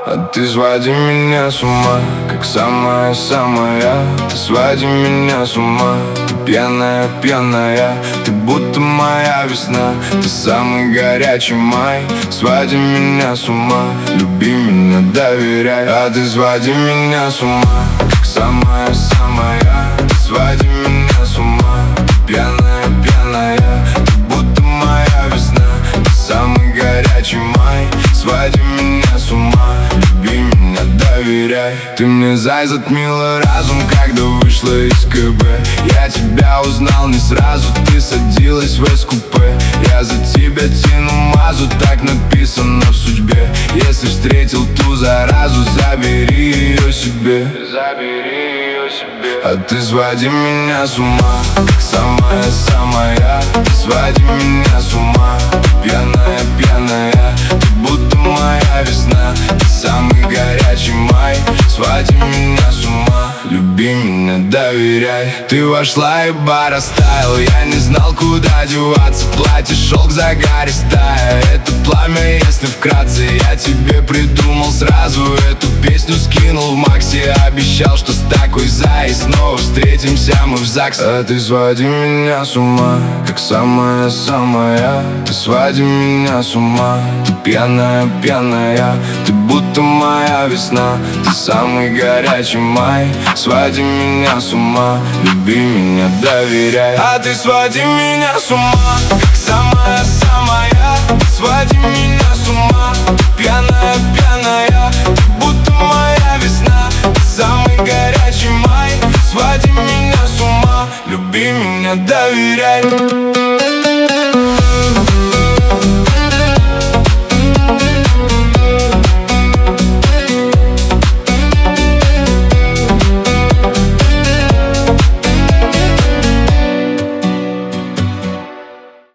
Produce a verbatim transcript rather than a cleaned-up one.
А ты своди меня с ума, как самая-самая. Ты своди меня с ума, ты пьяная, пьяная. Ты будто моя весна, ты самый горячий май. Своди меня с ума, люби меня, доверяй. А ты своди меня с ума, как самая-самая. Ты своди меня с ума, пьяная, пьяная. Ты будто моя весна, ты самый горячий май. Своди меня с ума, люби меня, доверяй. Ты мне зай затмила разум, когда вышла из КБ. Я тебя узнал не сразу, ты садилась в эс-купе. Я за тебя тяну мазу, так написано в судьбе. Если встретил ту заразу, забери ее себе. Забери ее себе. А ты своди меня с ума, как самая-самая. Ты своди меня с ума, пьяная, пьяная. Ты будто моя весна, ты самый горячий май. Своди меня с ума, люби меня, доверяй. Ты вошла и бар оставил, я не знал, куда деваться. Платье шелк загаристая, это пламя, если вкратце. Я тебе придумал сразу эту песню, скинул в Максе. Обещал, что с такой зай снова встретимся мы в ЗАГС. А ты своди меня с ума, как самая-самая. Ты своди меня с ума, ты пьяная, пьяная. Ты будто моя весна, ты самый горячий май. Своди меня с ума, люби меня, доверяй. А ты своди меня с ума, как самая-самая. Своди меня с ума, ты пьяная.